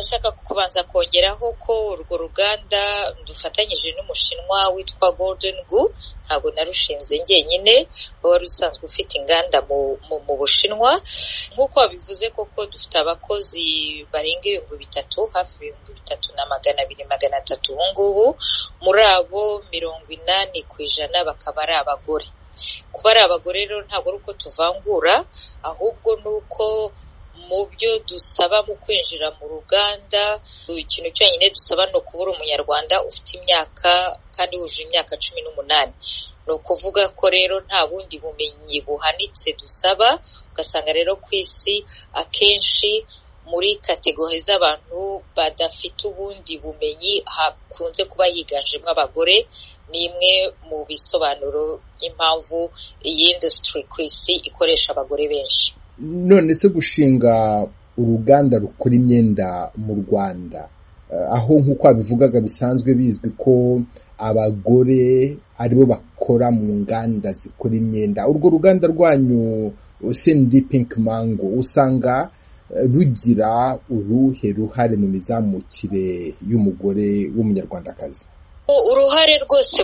ndashaka kubanza kongeraho ko urwo ruganda dufatanyije n'umushinwa witwa Golden Gu, ntabwo narushinze njyenyine, wari usanzwe ufite inganda mu Bushinwa. Nk'uko wabivuze koko dufite abakozi barenga 3,000, hafi 3,200-300 ubu ngubu. Muri abo 80% bakaba ari abagore. Kuba ari abagore rero ntabwo ari uko tuvangura, ahubwo nuko mu byo dusaba mu kwinjira mu ruganda, ikintu cyonyine dusaba no kubura umunyarwanda ufite imyaka kandi wuje imyaka 18. No kuvuga ko rero nta bundi bumenyi buhanitse dusaba. Ugasanga rero ku isi akenshi muri kategori z'abantu badafite ubundi bumenyi hakunze kuba higanjemo abagore. Ni imwe mu bisobanuro impamvu iyi industry ku isi ikoresha abagore benshi. None se gushinga uruganda rukora imyenda mu Rwanda, aho nk'uko abivugaga bisanzwe bizwi ko abagore aribo bakora mu nganda zikora imyenda, urwo ruganda rwanyu CND Pink Mango usanga rugira uruhe ruhare mu mizamukire y'umugore w'umunyarwandakazi? Uruhare rwose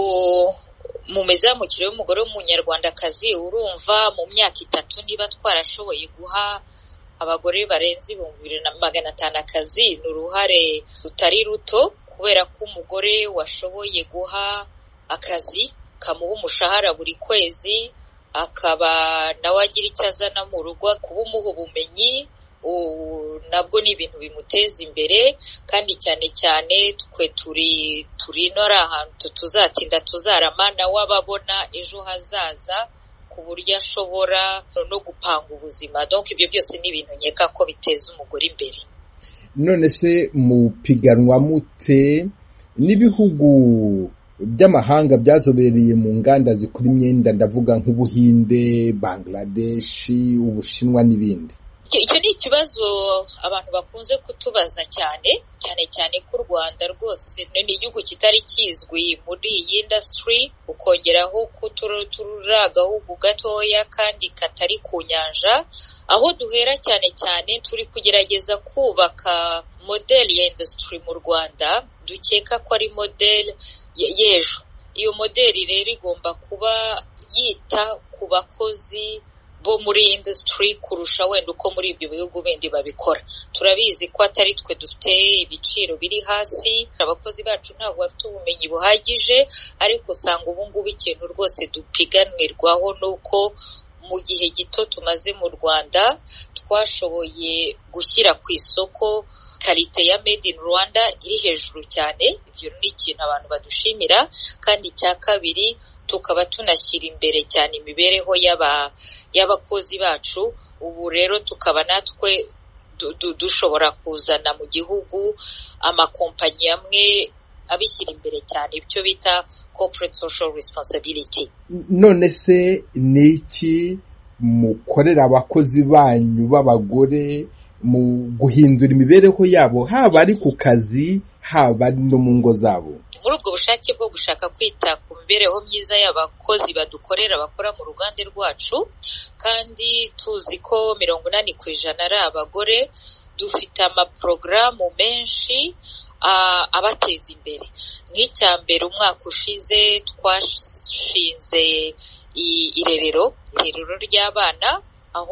mu mizamukire y'umugore w'umunyarwandakazi, urumva mu myaka 3 niba twarashoboye guha abagore barenze 2,500 akazi, ni uruhare rutari ruto, kubera ko umugore washoboye guha akazi kamuha umushahara buri kwezi, akaba nawe agira icyo azana mu rugo, kuba umuha ubumenyi nabwo ni ibintu bimuteza imbere. Kandi cyane cyane twe turi nora ahantu tuzatinda tuzarama, nawe ababona ejo hazaza ku buryo ashobora no gupanga ubuzima. Donc ibyo byose ni ibintu nkeka ko biteza umugore imbere. None se mupiganwa mute n'ibihugu by'amahanga byazobereye mu nganda zikora imyenda, ndavuga nk'Ubuhinde, Bangladesh, Ubushinwa n'ibindi? Icyo ni ikibazo abantu bakunze kutubaza cyane ko u Rwanda rwose ni igihugu kitari kizwi muri iyi industry, ukongeraho ko turi agahugu gatoya kandi katari ku nyanja. Aho duhera cyane turi kugerageza kubaka model ya industry mu Rwanda, dukeka ko ari model y'ejo. Iyo model rero igomba kuba yita ku bakozi bo muri industry kurusha wenda uko muri ibyo bihugu bindi babikora. Turabizi ko atari twe dufite ibiciro biri hasi, abakozi bacu ntabwo bafite ubumenyi buhagije, ariko usanga ubu ngubu ikintu rwose dupiganirwaho nuko mu gihe gito tumaze mu Rwanda twashoboye gushyira ku isoko kalite ya made in Rwanda iri hejuru cyane. Ibyo ni ikintu abantu badushimira. Kandi cya kabiri, tukaba tunashyira imbere cyane imibereho y'abakozi bacu. Ubu rero tukaba natwe dushobora kuzana mu gihugu amakompanyi amwe abishyira imbere cyane, ibyo bita corporate social responsibility. None se ni iki mukorera abakozi banyu b'abagore mu guhindura imibereho yabo, haba ari ku kazi haba no mu ngo zabo? Muri ubwo bushake bwo gushaka kwita ku mibereho myiza y'abakozi badukorera, bakora mu ruganda rwacu, kandi tuzi ko 80% ari abagore, dufite amaporogaramu menshi abateza imbere. Nk'icyambere, umwaka ushize twashinze irerero ry'abana, aho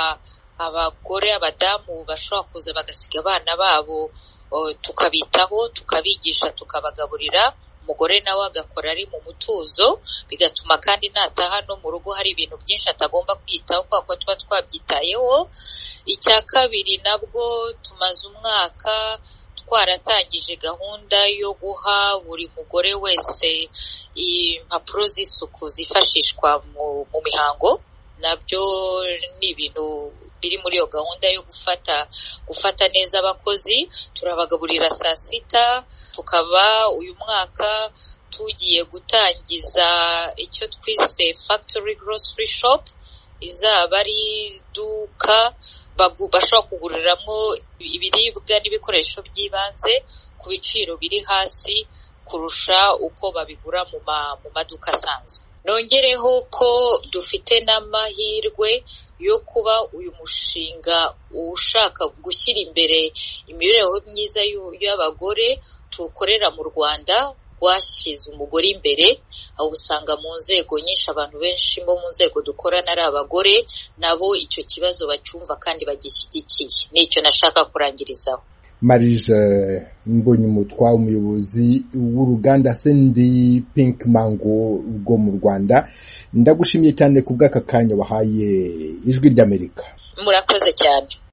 abagore, abadamu bashobora kuza bagasiga abana babo, tukabitaho, tukabigisha, tukabagaburira. Umugore nawe agakora ari mu mutuzo, bigatuma kandi nataha no mu rugo hari ibintu byinshi atagomba kwitaho kuko tuba twabyitayeho. Icya kabiri, nabwo tumaze umwaka twaratangije gahunda yo guha buri mugore wese impapuro z'isuku zifashishwa mu mihango. Nabyo ni ibintu biri muri iyo gahunda yo gufata neza abakozi. Turabagaburira saa sita. Tukaba uyu mwaka tugiye gutangiza icyo twise factory grocery shop, izaba ari iduka bashobora kuguriramo ibiribwa n'ibikoresho by'ibanze ku biciro biri hasi kurusha uko babigura mu maduka asanzwe. nongereho ko dufite n'amahirwe yo kuba uyu mushinga ushaka gushyira imbere imibereho myiza y'abagore tukorera mu Rwanda washyize umugore imbere, aho usanga mu nzego nyinshi abantu benshi bo mu nzego dukorana ari abagore, nabo icyo kibazo bacyumva kandi bagishyigikiye. Nicyo nashaka kurangirizaho. Maryse Mbonyumutwa, umuyobozi w'uruganda Sandy Pink Mango rwo mu Rwanda, ndagushimiye cyane ku bw'aka kanya wahaye Ijwi ry'Amerika. Murakoze cyane.